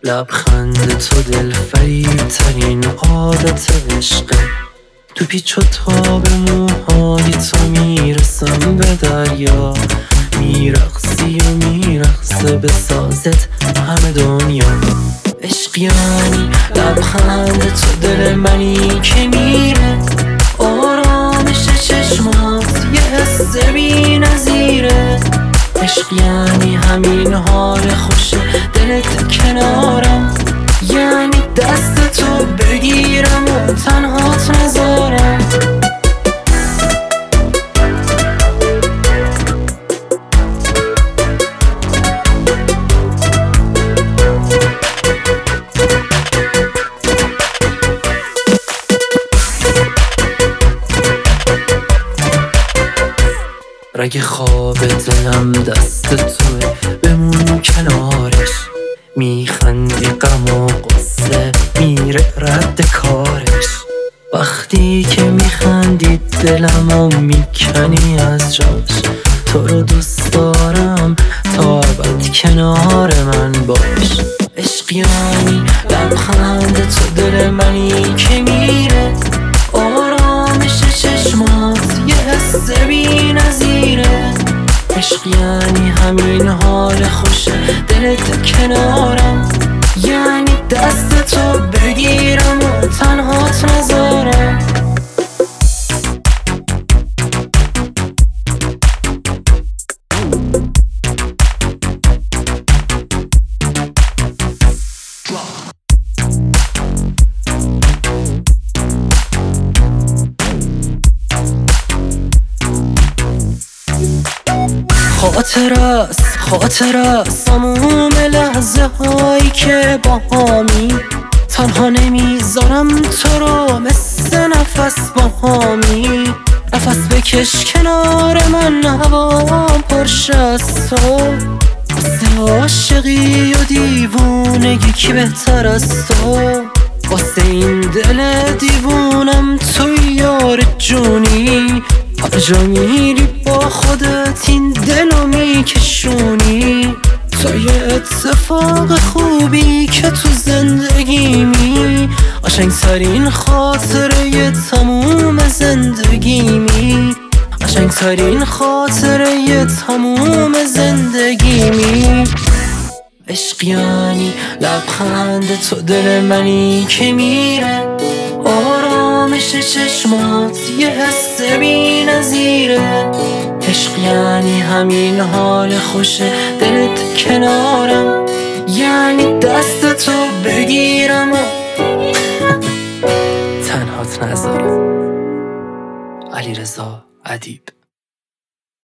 لبخند تو دلفریب ترین عادت عشقه. تو پیچ و تاب موهای تو میرسم به دریا، میرقصی و میرقصه به سازت همه دنیا. عشق یعنی لبخند تو دل منی که میره، آرامش چشمات یه حس بی نظیره. عشق یعنی همین حال خوش دلت کنارم، یعنی دست تو بگیرم و تنهات نذارم. رگ خواب دلم دست توه، بمون کنارش. میخندی غم و غصه میره رد کارش. وقتی که میخندی دلمو میکنی از جاش. تو رو دوست دارم تا ابد کنار من باش. عشق یعنی لبخند تو دل منی که میره، آرامش چشمات یه حس بی نظیره. عشق یعنی همین حال خوش دلت کنارم، یعنی دست تو بگیرم و تنهات نذارم. خاطر است تموم لحظه هایی که با همی. تنها نمیذارم تو رو مثل نفس با همی. نفس بکش کنار من، هوام پرشه از تو. واسه عاشقی و دیوونگی کی بهتر از تو؟ واسه این دل دیوونم توی یار جونی. هر جا میری با خودت این دلو میکشونی. تو یه اتفاق خوبی که تو زندگیمی، قشنگترین خاطره تموم زندگیمی. قشنگترین خاطره تموم زندگیمی. عشق یعنی لبخند تو دل منی که میره، آرامش چشمات یه حس بی نظیره. عشق یعنی همین حال خوش دلت کنارم، یعنی دست تو بگیرم و تنهات نذارم. علیرضا ادیب.